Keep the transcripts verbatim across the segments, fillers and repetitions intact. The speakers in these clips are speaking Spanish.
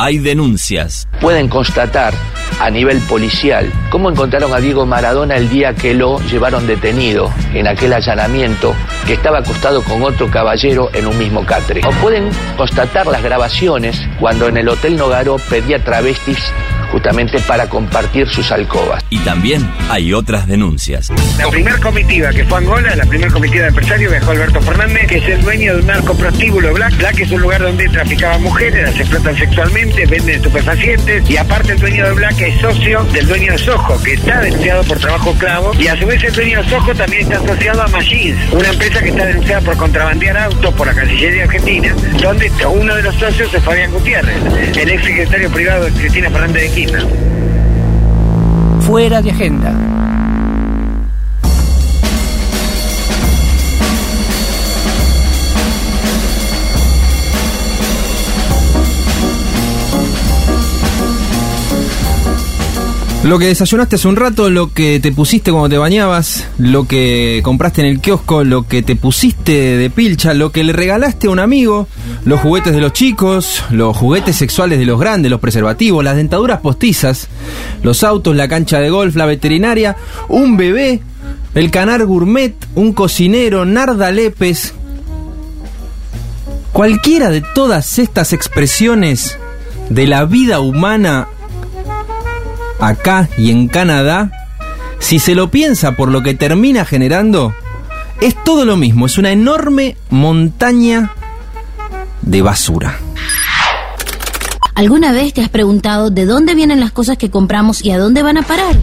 hay denuncias. Pueden constatar a nivel policial cómo encontraron a Diego Maradona el día que lo llevaron detenido en aquel allanamiento, que estaba acostado con otro caballero en un mismo catre. O pueden constatar las grabaciones cuando en el Hotel Nogaró pedía travestis justamente para compartir sus alcobas. Y también hay otras denuncias. La primera comitiva que fue a Angola, la primera comitiva de empresarios, viajó Alberto Fernández, que es el dueño de un narcoprostíbulo Black. Black es un lugar donde traficaban mujeres, las explotan sexualmente, venden estupefacientes, y aparte el dueño de Black es socio del dueño de Soho, que está denunciado por trabajo esclavo, y a su vez el dueño de Soho también está asociado a Machines, una empresa que está denunciada por contrabandear autos por la Cancillería Argentina, donde uno de los socios es Fabián Gutiérrez, el ex secretario privado de Cristina Fernández de Kirchner. Fuera de agenda. Lo que desayunaste hace un rato, lo que te pusiste cuando te bañabas, lo que compraste en el kiosco, lo que te pusiste de pilcha, lo que le regalaste a un amigo, los juguetes de los chicos, los juguetes sexuales de los grandes, los preservativos, las dentaduras postizas, los autos, la cancha de golf, la veterinaria, un bebé, el Canar Gourmet, un cocinero, Narda Lepes. Cualquiera de todas estas expresiones de la vida humana acá y en Canadá, si se lo piensa por lo que termina generando, es todo lo mismo, es una enorme montaña de basura. ¿Alguna vez te has preguntado de dónde vienen las cosas que compramos y a dónde van a parar?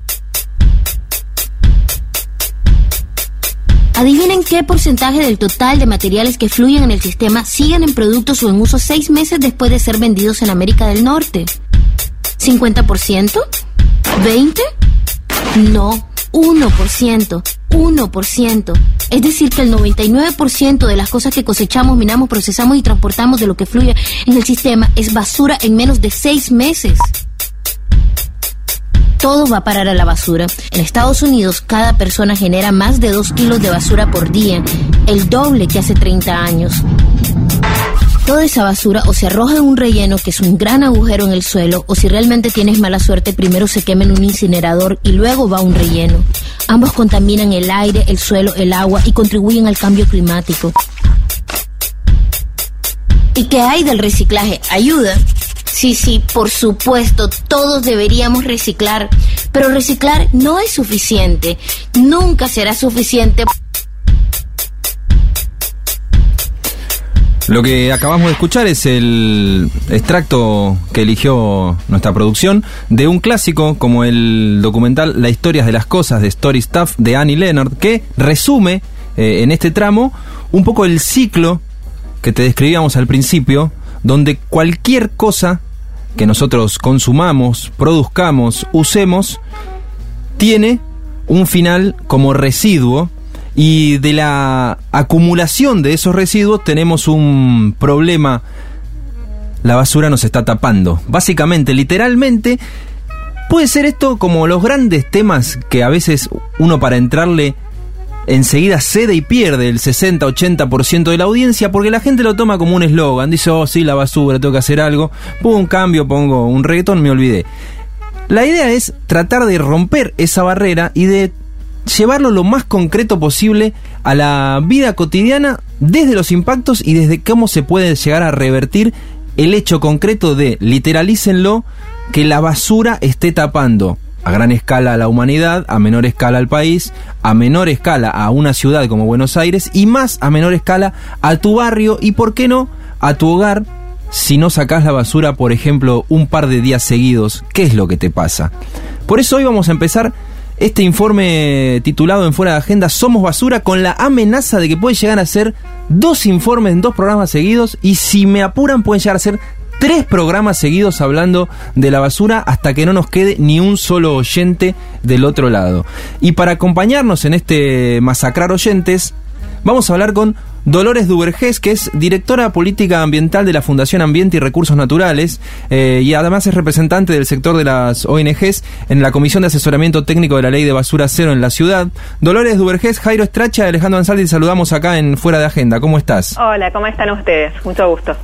Adivinen qué porcentaje del total de materiales que fluyen en el sistema siguen en productos o en uso seis meses después de ser vendidos en América del Norte. ¿cincuenta por ciento? ¿veinte por ciento? No, uno por ciento. uno por ciento. Es decir, que el noventa y nueve por ciento de las cosas que cosechamos, minamos, procesamos y transportamos de lo que fluye en el sistema es basura en menos de seis meses. Todo va a parar a la basura. En Estados Unidos, cada persona genera más de dos kilos de basura por día, el doble que hace treinta años. Toda esa basura o se arroja en un relleno, que es un gran agujero en el suelo, o si realmente tienes mala suerte, primero se quema en un incinerador y luego va a un relleno. Ambos contaminan el aire, el suelo, el agua y contribuyen al cambio climático. ¿Y qué hay del reciclaje? ¿Ayuda? Sí, sí, por supuesto, todos deberíamos reciclar, pero reciclar no es suficiente, nunca será suficiente. Lo que acabamos de escuchar es el extracto que eligió nuestra producción de un clásico como el documental La historia de las cosas de Story Stuff de Annie Leonard, que resume eh, en este tramo un poco el ciclo que te describíamos al principio, donde cualquier cosa que nosotros consumamos, produzcamos, usemos, tiene un final como residuo. Y de la acumulación de esos residuos tenemos un problema. La basura nos está tapando. Básicamente, literalmente, puede ser esto como los grandes temas que a veces uno para entrarle enseguida cede y pierde el sesenta a ochenta por ciento de la audiencia, porque la gente lo toma como un eslogan. Dice, oh sí, la basura, tengo que hacer algo. Pongo un cambio, pongo un reggaetón, me olvidé. La idea es tratar de romper esa barrera y de llevarlo lo más concreto posible a la vida cotidiana, desde los impactos y desde cómo se puede llegar a revertir el hecho concreto de, literalícenlo, que la basura esté tapando a gran escala a la humanidad, a menor escala al país, a menor escala a una ciudad como Buenos Aires y más a menor escala a tu barrio y, ¿por qué no?, a tu hogar. Si no sacás la basura, por ejemplo, un par de días seguidos, ¿qué es lo que te pasa? Por eso hoy vamos a empezar este informe titulado en Fuera de Agenda Somos Basura, con la amenaza de que puede llegar a ser dos informes en dos programas seguidos, y si me apuran pueden llegar a ser tres programas seguidos hablando de la basura hasta que no nos quede ni un solo oyente del otro lado. Y para acompañarnos en este masacrar oyentes, vamos a hablar con Dolores Duvergés, que es directora política ambiental de la Fundación Ambiente y Recursos Naturales, eh, y además es representante del sector de las O N Ges en la Comisión de Asesoramiento Técnico de la Ley de Basura Cero en la ciudad. Dolores Duvergés, Jairo Estracha y Alejandro Ansaldi, te saludamos acá en Fuera de Agenda. ¿Cómo estás? Hola, ¿cómo están ustedes? Mucho gusto.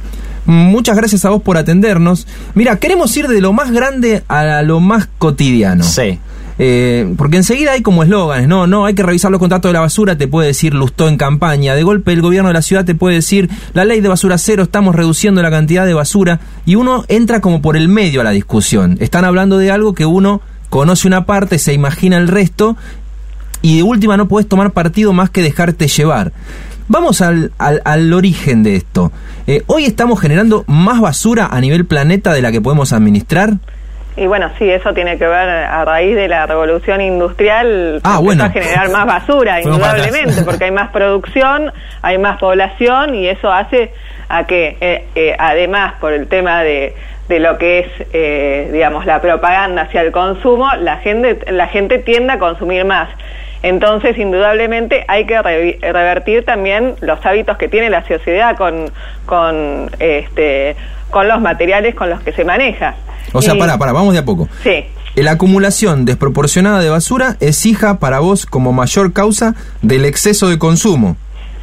Muchas gracias a vos por atendernos. Mira, queremos ir de lo más grande a lo más cotidiano. Sí. Eh, porque enseguida hay como eslóganes, no, no, hay que revisar los contratos de la basura, te puede decir Lustó en campaña, de golpe el gobierno de la ciudad te puede decir la ley de basura cero, estamos reduciendo la cantidad de basura, y uno entra como por el medio a la discusión. Están hablando de algo que uno conoce una parte, se imagina el resto, y de última no podés tomar partido más que dejarte llevar. Vamos al, al, al origen de esto. Eh, hoy estamos generando más basura a nivel planeta de la que podemos administrar. Y bueno, sí, eso tiene que ver a raíz de la revolución industrial, ah, empezó bueno. a generar más basura, indudablemente, porque hay más producción, hay más población, y eso hace a que, eh, eh, además, por el tema de, de lo que es, eh, digamos, la propaganda hacia el consumo, la gente, la gente tiende a consumir más. Entonces, indudablemente, hay que re- revertir también los hábitos que tiene la sociedad con, con, este, con los materiales con los que se maneja. O sea, y... pará, pará, vamos de a poco. Sí. La acumulación desproporcionada de basura es hija para vos como mayor causa del exceso de consumo.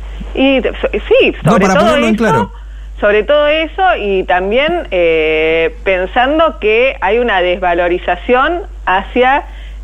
Y sí, sobre no, para todo ponerlo eso, en claro. sobre todo eso, y también eh, pensando que hay una desvalorización hacia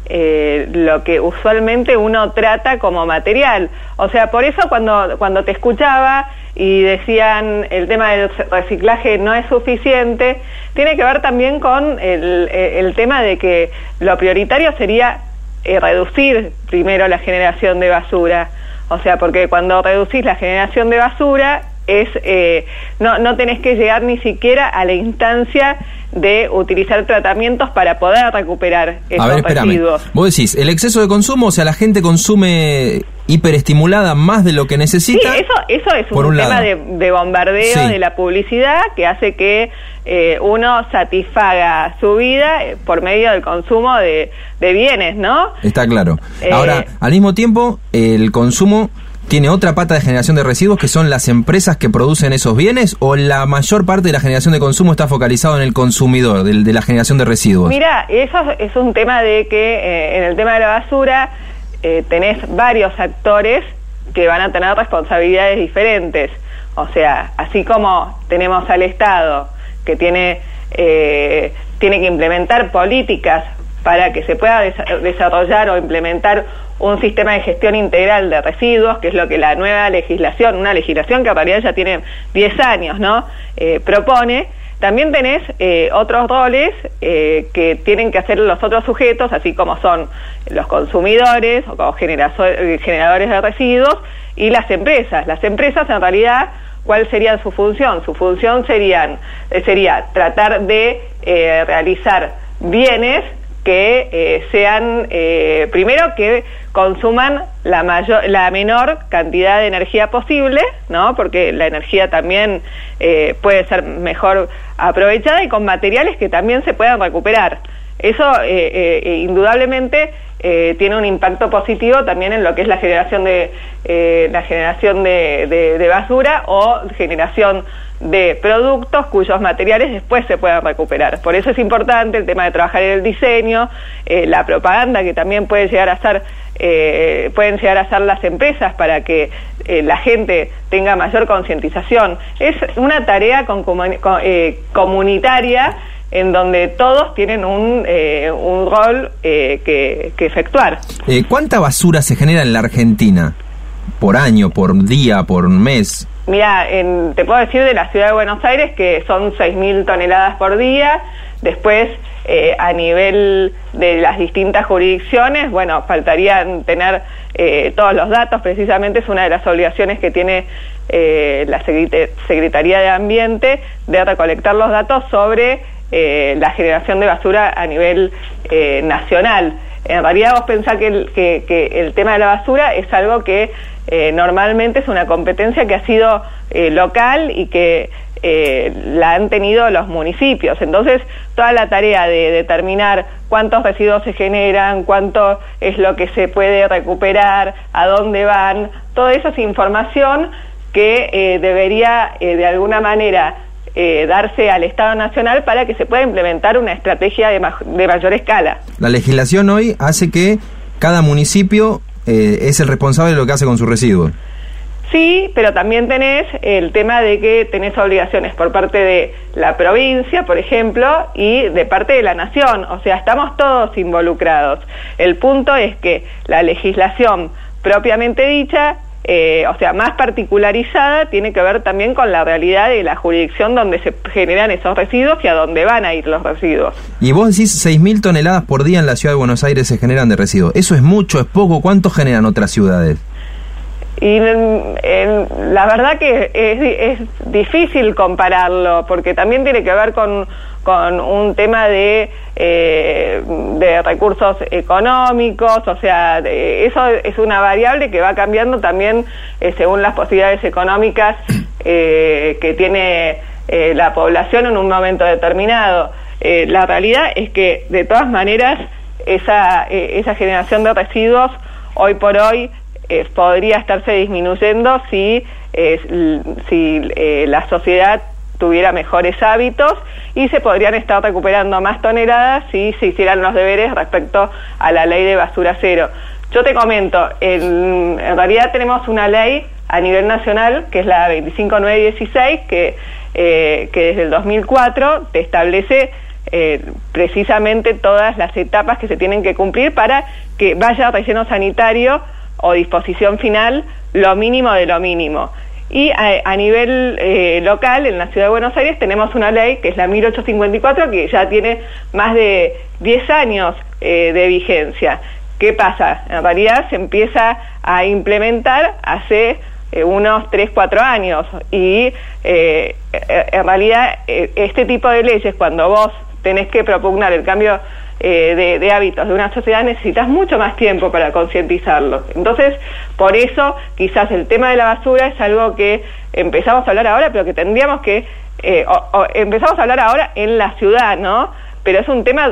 eh, lo que usualmente uno trata como material. O sea, por eso cuando cuando te escuchaba y decían el tema del reciclaje no es suficiente, tiene que ver también con el, el tema de que lo prioritario sería eh, reducir primero la generación de basura. O sea, porque cuando reducís la generación de basura es eh, no, no tenés que llegar ni siquiera a la instancia de utilizar tratamientos para poder recuperar esos a ver, espérame. residuos. Vos decís, el exceso de consumo, o sea, la gente consume hiperestimulada más de lo que necesita. Sí, eso, eso es un, un tema de, de bombardeo sí. de la publicidad que hace que eh, uno satisfaga su vida por medio del consumo de, de bienes, ¿no? Está claro. Eh, Ahora, al mismo tiempo, el consumo tiene otra pata de generación de residuos, que son las empresas que producen esos bienes, o la mayor parte de la generación de consumo está focalizado en el consumidor, de, de la generación de residuos. Mira, eso es un tema de que eh, en el tema de la basura eh, tenés varios actores que van a tener responsabilidades diferentes. O sea, así como tenemos al Estado que tiene eh, tiene que implementar políticas para que se pueda des- desarrollar o implementar un sistema de gestión integral de residuos, que es lo que la nueva legislación, una legislación que en realidad ya tiene diez años, ¿no? Eh, propone. También tenés eh, otros roles eh, que tienen que hacer los otros sujetos, así como son los consumidores o como generazo- generadores de residuos y las empresas. Las empresas, en realidad, ¿cuál sería su función? Su función serían, eh, sería tratar de eh, realizar bienes que eh, sean, eh, primero, que consuman la mayor, la menor cantidad de energía posible, ¿no? Porque la energía también eh, puede ser mejor aprovechada, y con materiales que también se puedan recuperar. Eso eh, eh, indudablemente eh, tiene un impacto positivo también en lo que es la generación de eh, la generación de, de, de basura o generación de productos cuyos materiales después se puedan recuperar. Por eso es importante el tema de trabajar en el diseño, eh, la propaganda que también puede llegar a ser, eh, pueden llegar a ser las empresas para que eh, la gente tenga mayor concientización. Es una tarea con, con, eh, comunitaria en donde todos tienen un, eh, un rol eh, que, que efectuar. Eh, ¿Cuánta basura se genera en la Argentina? ¿Por año, por día, por mes? Mira, en, te puedo decir de la ciudad de Buenos Aires que son seis mil toneladas por día. Después, eh, a nivel de las distintas jurisdicciones, bueno, faltarían tener eh, todos los datos. Precisamente es una de las obligaciones que tiene eh, la Secretaría de Ambiente, de recolectar los datos sobre eh, la generación de basura a nivel eh, nacional. En realidad vos pensás que el, que, que el tema de la basura es algo que eh, normalmente es una competencia que ha sido eh, local y que eh, la han tenido los municipios. Entonces, toda la tarea de determinar cuántos residuos se generan, cuánto es lo que se puede recuperar, a dónde van, todo eso es información que eh, debería eh, de alguna manera Eh, darse al Estado Nacional para que se pueda implementar una estrategia de, ma- de mayor escala. La legislación hoy hace que cada municipio eh, es el responsable de lo que hace con sus residuos. Sí, pero también tenés el tema de que tenés obligaciones por parte de la provincia, por ejemplo, y de parte de la nación. O sea, estamos todos involucrados. El punto es que la legislación propiamente dicha, eh, o sea, más particularizada, tiene que ver también con la realidad de la jurisdicción donde se generan esos residuos y a dónde van a ir los residuos. Y vos decís seis mil toneladas por día en la ciudad de Buenos Aires se generan de residuos. ¿Eso es mucho, es poco? ¿Cuánto generan otras ciudades? Y en, en, la verdad que es, es difícil compararlo, porque también tiene que ver con, con un tema de, eh, de recursos económicos, o sea, de, eso es una variable que va cambiando también eh, según las posibilidades económicas eh, que tiene eh, la población en un momento determinado. Eh, la realidad es que, de todas maneras, esa, eh, esa generación de residuos, hoy por hoy, Eh, podría estarse disminuyendo si, eh, si eh, la sociedad tuviera mejores hábitos, y se podrían estar recuperando más toneladas si se hicieran los deberes respecto a la ley de basura cero. Yo te comento, en, en realidad tenemos una ley a nivel nacional, que es la veinticinco mil novecientos dieciséis, que, eh, que desde el dos mil cuatro te establece eh, precisamente todas las etapas que se tienen que cumplir para que vaya relleno sanitario o disposición final lo mínimo de lo mínimo. Y a, a nivel eh, local, en la Ciudad de Buenos Aires, tenemos una ley que es la mil ochocientos cincuenta y cuatro, que ya tiene más de diez años eh, de vigencia. ¿Qué pasa? En realidad se empieza a implementar hace eh, unos tres, cuatro años, y eh, en realidad eh, este tipo de leyes, cuando vos tenés que propugnar el cambio Eh, de, de hábitos de una sociedad, necesitas mucho más tiempo para concientizarlo. Entonces, por eso quizás el tema de la basura es algo que empezamos a hablar ahora, pero que tendríamos que eh, o, o empezamos a hablar ahora en la ciudad, ¿no? Pero es un tema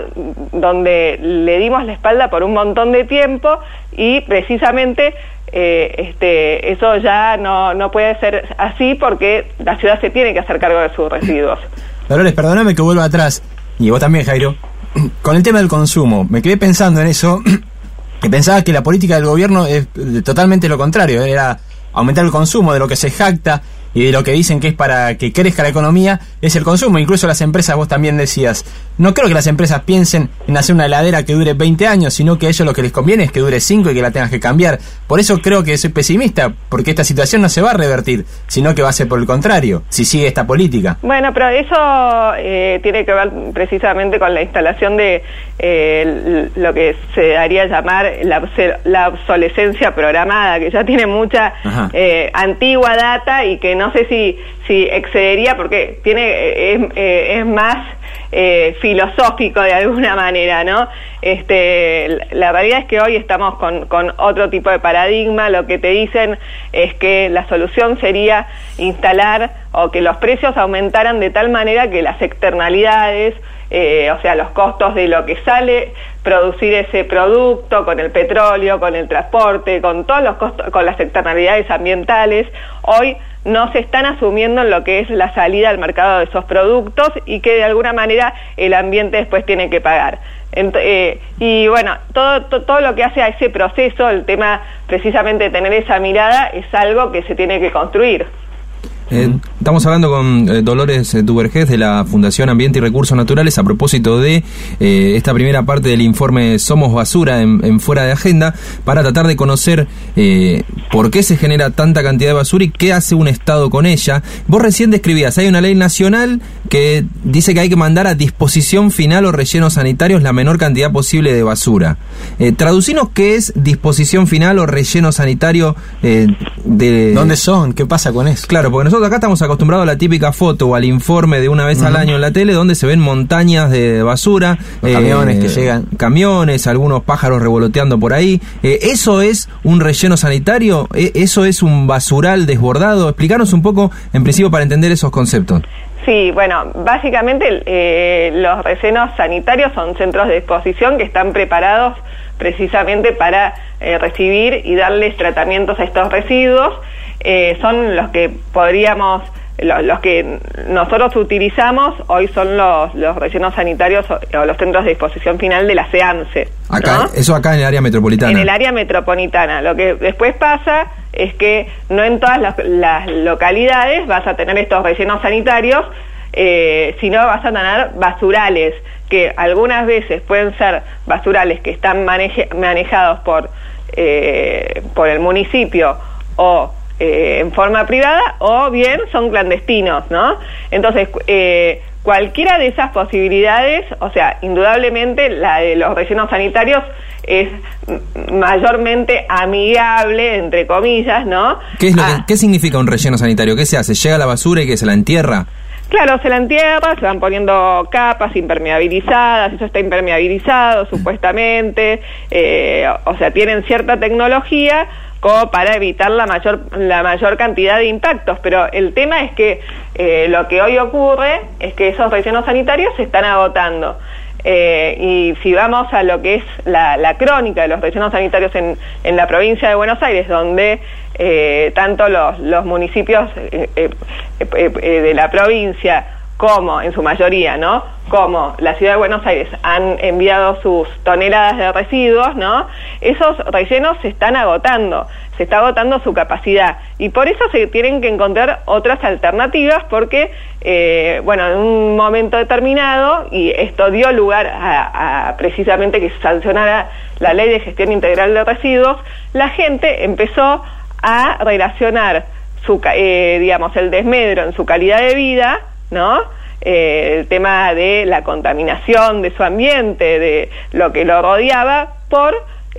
donde le dimos la espalda por un montón de tiempo, y precisamente eh, este, eso ya no, no puede ser así, porque la ciudad se tiene que hacer cargo de sus residuos. Dolores, perdóname que vuelva atrás, y vos también, Jairo. Con el tema del consumo, me quedé pensando en eso y pensaba que la política del gobierno es totalmente lo contrario, era aumentar el consumo, de lo que se jacta y de lo que dicen que es para que crezca la economía, es el consumo. Incluso las empresas, vos también decías, no creo que las empresas piensen en hacer una heladera que dure veinte años, sino que a ellos lo que les conviene es que dure cinco y que la tengas que cambiar. Por eso creo que soy pesimista, porque esta situación no se va a revertir, sino que va a ser por el contrario, si sigue esta política. Bueno, pero eso eh, tiene que ver precisamente con la instalación de eh, lo que se daría llamar la, la obsolescencia programada, que ya tiene mucha eh, antigua data, y que no sé si, si excedería, porque tiene es, eh, es más eh, filosófico de alguna manera, ¿no? Este, la realidad es que hoy estamos con, con otro tipo de paradigma. Lo que te dicen es que la solución sería instalar, o que los precios aumentaran de tal manera que las externalidades, eh, o sea, los costos de lo que sale producir ese producto, con el petróleo, con el transporte, con todos los costos, con las externalidades ambientales, hoy no se están asumiendo en lo que es la salida al mercado de esos productos, y que de alguna manera el ambiente después tiene que pagar. Ent eh, y bueno, todo, to todo lo que hace a ese proceso, el tema precisamente de tener esa mirada, es algo que se tiene que construir. Eh, estamos hablando con eh, Dolores eh, Duvergés, de la Fundación Ambiente y Recursos Naturales, a propósito de eh, esta primera parte del informe Somos Basura en, en Fuera de Agenda, para tratar de conocer eh, por qué se genera tanta cantidad de basura y qué hace un Estado con ella. Vos recién describías, hay una ley nacional que dice que hay que mandar a disposición final o rellenos sanitarios la menor cantidad posible de basura. Eh, traducinos qué es disposición final o relleno sanitario eh, de... ¿Dónde son? ¿Qué pasa con eso? Claro, porque nosotros acá estamos acostumbrados a la típica foto o al informe de una vez uh-huh. al año en la tele, donde se ven montañas de basura, los eh, camiones que llegan, camiones, algunos pájaros revoloteando por ahí. Eh, ¿Eso es un relleno sanitario? Eh, ¿Eso es un basural desbordado? Explícanos un poco, en principio, para entender esos conceptos. Sí, bueno, básicamente eh, los rellenos sanitarios son centros de disposición que están preparados precisamente para eh, recibir y darles tratamientos a estos residuos. Eh, son los que podríamos lo, los que nosotros utilizamos hoy son los, los rellenos sanitarios o, o los centros de disposición final de la SEANSE. Acá, ¿no? Eso acá en el área metropolitana. En el área metropolitana. Lo que después pasa es que no en todas las, las localidades vas a tener estos rellenos sanitarios, eh, sino vas a tener basurales, que algunas veces pueden ser basurales que están maneje, manejados por, eh, por el municipio o eh, en forma privada, o bien son clandestinos, ¿no? Entonces, eh, cualquiera de esas posibilidades, o sea, indudablemente la de los rellenos sanitarios es mayormente amigable, entre comillas, ¿no? ¿Qué es lo ah, que, ¿Qué significa un relleno sanitario? ¿Qué se hace? ¿Llega la basura y que se la entierra? Claro, se la entierra, se van poniendo capas impermeabilizadas, eso está impermeabilizado supuestamente, eh, o sea, tienen cierta tecnología como para evitar la mayor la mayor cantidad de impactos, pero el tema es que eh, lo que hoy ocurre es que esos rellenos sanitarios se están agotando. Eh, y si vamos a lo que es la, la crónica de los rellenos sanitarios en, en la provincia de Buenos Aires, donde eh, tanto los, los municipios eh, eh, eh, eh, de la provincia como, en su mayoría, ¿no?, como la ciudad de Buenos Aires han enviado sus toneladas de residuos, ¿no?, esos rellenos se están agotando, se está agotando su capacidad, y por eso se tienen que encontrar otras alternativas, porque, eh, bueno, en un momento determinado, y esto dio lugar a, a precisamente que se sancionara la Ley de Gestión Integral de Residuos, la gente empezó a relacionar su, eh, digamos, el desmedro en su calidad de vida, ¿no?, eh, el tema de la contaminación de su ambiente, de lo que lo rodeaba, por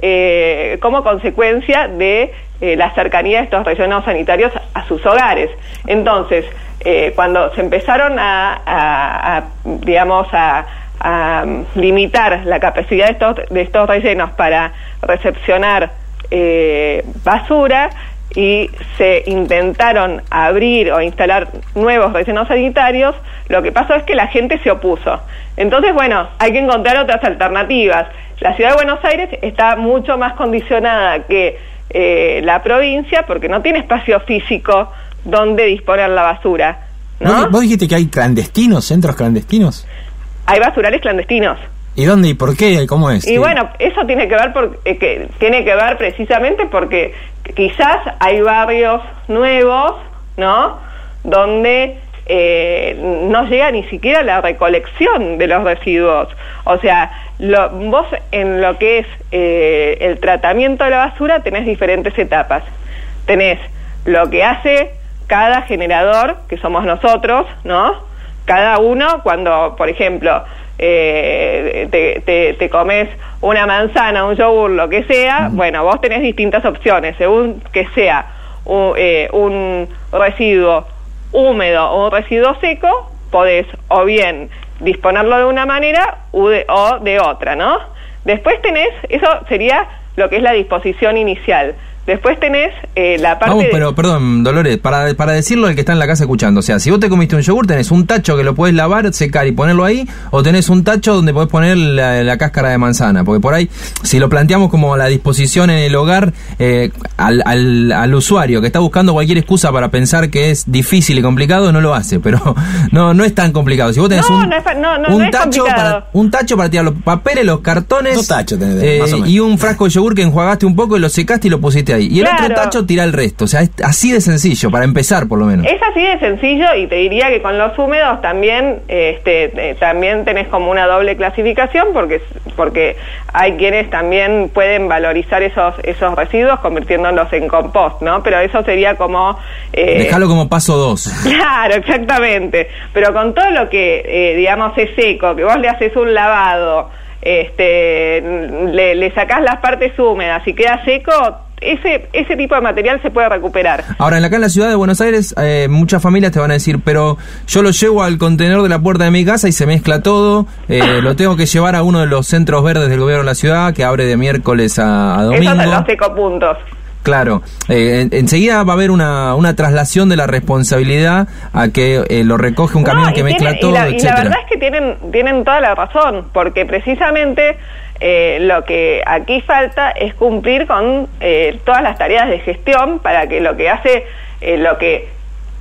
eh, como consecuencia de eh, la cercanía de estos rellenos sanitarios a sus hogares. Entonces, eh, cuando se empezaron a, a, a digamos, a, a limitar la capacidad de estos, de estos rellenos para recepcionar eh, basura, y se intentaron abrir o instalar nuevos rellenos sanitarios, lo que pasó es que la gente se opuso. Entonces, bueno, hay que encontrar otras alternativas. La ciudad de Buenos Aires está mucho más condicionada que eh, la provincia, porque no tiene espacio físico donde disponer la basura, ¿no? ¿Vos, vos dijiste que hay clandestinos, centros clandestinos? Hay basurales clandestinos. ¿Y dónde y por qué? ¿Cómo es? Y bueno, eso tiene que ver por, eh, que tiene que ver precisamente porque quizás hay barrios nuevos, ¿no?, donde eh, no llega ni siquiera la recolección de los residuos. O sea, lo, vos en lo que es eh, el tratamiento de la basura tenés diferentes etapas. Tenés lo que hace cada generador, que somos nosotros, ¿no? Cada uno, cuando, por ejemplo, Eh, te, te, te comes una manzana, un yogur, lo que sea, uh-huh. Bueno, vos tenés distintas opciones, según que sea un, eh, un residuo húmedo o un residuo seco, podés o bien disponerlo de una manera o de, o de otra, ¿no? Después tenés, eso sería lo que es la disposición inicial. Después tenés eh, la parte... Vamos, pero, perdón, Dolores, para, para decirlo al que está en la casa escuchando, o sea, si vos te comiste un yogur, tenés un tacho que lo podés lavar, secar y ponerlo ahí, o tenés un tacho donde podés poner la, la cáscara de manzana, porque por ahí, si lo planteamos como la disposición en el hogar, eh, al, al, al usuario que está buscando cualquier excusa para pensar que es difícil y complicado, no lo hace, pero no no es tan complicado. Si vos tenés no, un, no es, no, no, un, no es tacho para, un tacho para tirar los papeles, los cartones, Dos tachos tenés, eh, más o menos. y un frasco de yogur que enjuagaste un poco y lo secaste y lo pusiste ahí. Y el claro. otro tacho tira el resto. O sea, es así de sencillo, para empezar por lo menos. Es así de sencillo, y te diría que con los húmedos también este eh, también tenés como una doble clasificación, porque porque hay quienes también pueden valorizar esos esos residuos convirtiéndolos en compost, ¿no? Pero eso sería como... Eh, Dejalo como paso dos. Claro, exactamente. Pero con todo lo que, eh, digamos, es seco, que vos le haces un lavado, este le, le sacás las partes húmedas y queda seco... Ese ese tipo de material se puede recuperar. Ahora, en acá en la ciudad de Buenos Aires, eh, muchas familias te van a decir, pero yo lo llevo al contenedor de la puerta de mi casa y se mezcla todo, eh, lo tengo que llevar a uno de los centros verdes del gobierno de la ciudad, que abre de miércoles a, a domingo. Esos son los ecopuntos. Claro, eh, en, enseguida va a haber una, una traslación de la responsabilidad a que eh, lo recoge un camión no, que mezcla tienen, todo, y la, etcétera. Y la verdad es que tienen, tienen toda la razón, porque precisamente eh, lo que aquí falta es cumplir con eh, todas las tareas de gestión para que lo que hace, eh, lo que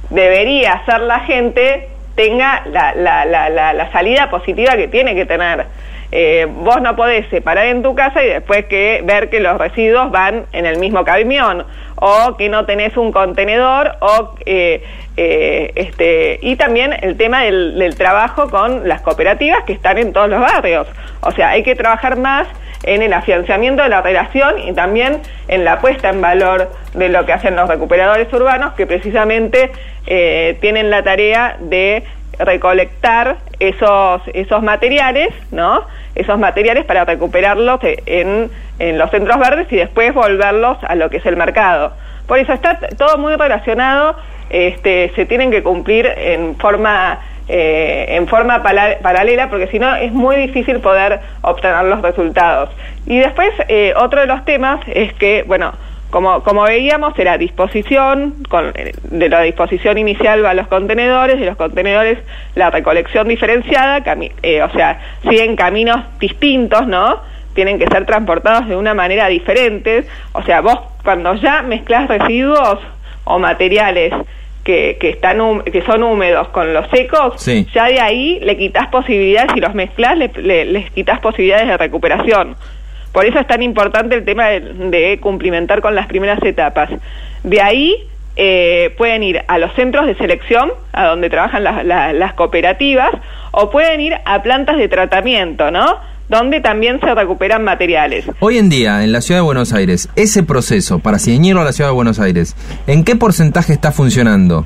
debería hacer la gente tenga la, la, la, la, la salida positiva que tiene que tener. Eh, vos no podés separar en tu casa y después que ver que los residuos van en el mismo camión, o que no tenés un contenedor, o eh, eh, este y también el tema del, del trabajo con las cooperativas que están en todos los barrios. O sea, hay que trabajar más en el afianzamiento de la relación y también en la puesta en valor de lo que hacen los recuperadores urbanos, que precisamente eh, tienen la tarea de recolectar esos esos materiales, ¿no? Esos materiales para recuperarlos en, en los centros verdes y después volverlos a lo que es el mercado. Por eso está todo muy relacionado, este, se tienen que cumplir en forma eh, en forma pala- paralela, porque si no es muy difícil poder obtener los resultados. Y después eh, otro de los temas es que, bueno, Como, como veíamos, era disposición, con, de la disposición inicial va a los contenedores, de los contenedores la recolección diferenciada, cami- eh, o sea, siguen caminos distintos, ¿no? Tienen que ser transportados de una manera diferente. O sea, vos cuando ya mezclás residuos o materiales que, que, están hum- que son húmedos con los secos, sí, ya de ahí le quitas posibilidades, si los mezclás, le, le, les quitas posibilidades de recuperación. Por eso es tan importante el tema de, de cumplimentar con las primeras etapas. De ahí eh, pueden ir a los centros de selección, a donde trabajan las, las, las cooperativas, o pueden ir a plantas de tratamiento, ¿no? Donde también se recuperan materiales. Hoy en día, en la Ciudad de Buenos Aires, ese proceso, para ceñirlo a la Ciudad de Buenos Aires, ¿en qué porcentaje está funcionando?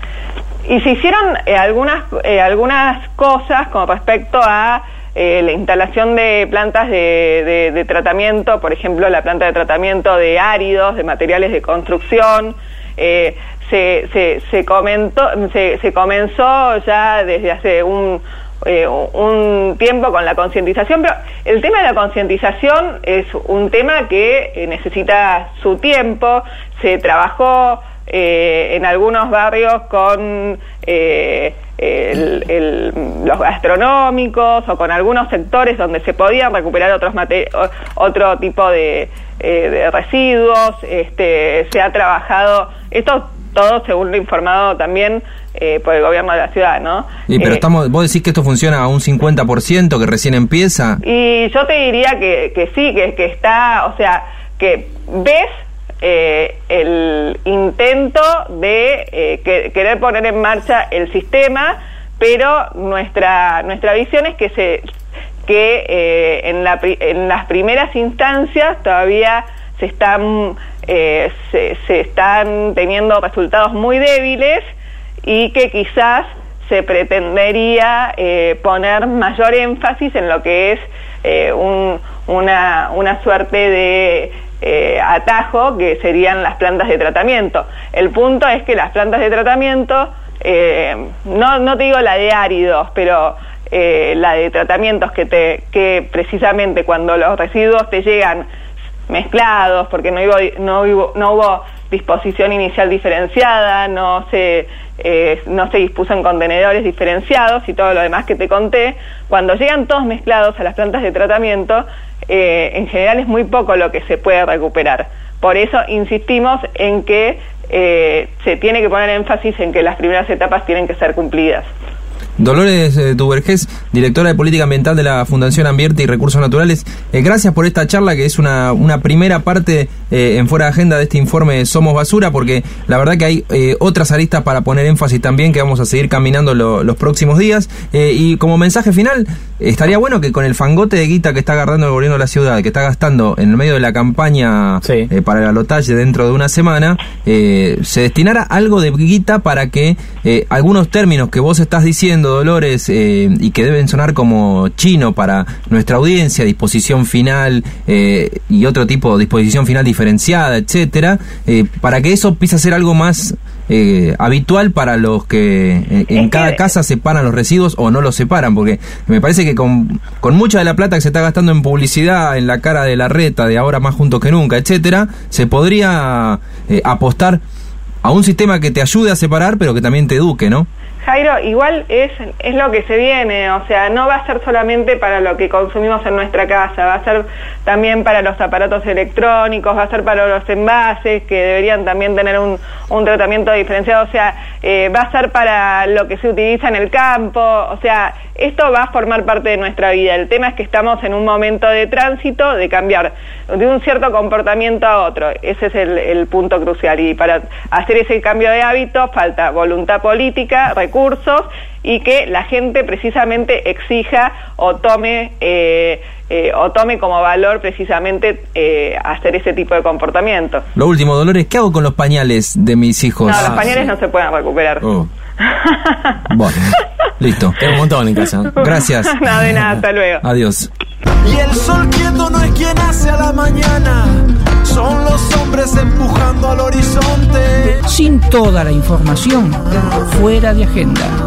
Y se hicieron eh, algunas, eh, algunas cosas con respecto a Eh, la instalación de plantas de, de, de tratamiento, por ejemplo, la planta de tratamiento de áridos, de materiales de construcción. Eh, se, se, se, comentó, se, se comenzó ya desde hace un, eh, un tiempo con la concientización, pero el tema de la concientización es un tema que eh, necesita su tiempo. Se trabajó eh, en algunos barrios con Eh, El, el, los gastronómicos o con algunos sectores donde se podían recuperar otros mate- otro tipo de, eh, de residuos. Este, se ha trabajado esto todo según lo informado también eh, por el gobierno de la ciudad, ¿no? Y pero eh, estamos, vos decís que esto funciona a un cincuenta por ciento, que recién empieza. Y yo te diría que, que sí, que, que está, o sea, que ves Eh, el intento de eh, que, querer poner en marcha el sistema, pero nuestra nuestra visión es que se que eh, en, la, en las primeras instancias todavía se están eh, se, se están teniendo resultados muy débiles y que quizás se pretendería eh, poner mayor énfasis en lo que es eh, un, una una suerte de Eh, atajo, que serían las plantas de tratamiento. El punto es que las plantas de tratamiento, eh, no, no te digo la de áridos, pero eh, la de tratamientos que, te, que precisamente cuando los residuos te llegan mezclados, porque no hubo, no hubo, no hubo disposición inicial diferenciada, no se, eh, no se dispuso en contenedores diferenciados y todo lo demás que te conté, cuando llegan todos mezclados a las plantas de tratamiento, Eh, en general es muy poco lo que se puede recuperar. Por eso insistimos en que eh, se tiene que poner énfasis en que las primeras etapas tienen que ser cumplidas. Dolores eh, Tubergés, directora de Política Ambiental de la Fundación Ambiente y Recursos Naturales, eh, gracias por esta charla, que es una, una primera parte eh, en Fuera de Agenda de este informe Somos Basura, porque la verdad que hay eh, otras aristas para poner énfasis también, que vamos a seguir caminando lo, los próximos días. Eh, y como mensaje final, estaría bueno que con el fangote de guita que está agarrando el gobierno de la ciudad, que está gastando en el medio de la campaña sí. eh, para el balotaje dentro de una semana, eh, se destinara algo de guita para que eh, algunos términos que vos estás diciendo, Dolores, eh, y que deben sonar como chino para nuestra audiencia, disposición final eh, y otro tipo de disposición final diferenciada, etcétera, eh, para que eso empiece a ser algo más eh, habitual para los que eh, en cada casa separan los residuos o no los separan, porque me parece que con, con mucha de la plata que se está gastando en publicidad, en la cara de la reta, de ahora más juntos que nunca, etcétera, se podría eh, apostar a un sistema que te ayude a separar, pero que también te eduque, ¿no? Jairo, igual es, es lo que se viene, o sea, no va a ser solamente para lo que consumimos en nuestra casa, va a ser también para los aparatos electrónicos, va a ser para los envases, que deberían también tener un, un tratamiento diferenciado, o sea, eh, va a ser para lo que se utiliza en el campo, o sea, esto va a formar parte de nuestra vida. El tema es que estamos en un momento de tránsito, de cambiar de un cierto comportamiento a otro, ese es el, el punto crucial, y para hacer ese cambio de hábitos falta voluntad política, recursos, y que la gente precisamente exija o tome eh, eh, o tome como valor precisamente eh, hacer ese tipo de comportamiento. Lo último, Dolores, ¿qué hago con los pañales de mis hijos? No, los pañales no se pueden recuperar. Oh. Bueno, listo. Tengo un montón en casa. Gracias. No, de nada, hasta luego. Adiós. Y el sol quieto no es quien hace a la mañana, son los hombres empujando al horizonte. Sin toda la información, fuera de agenda.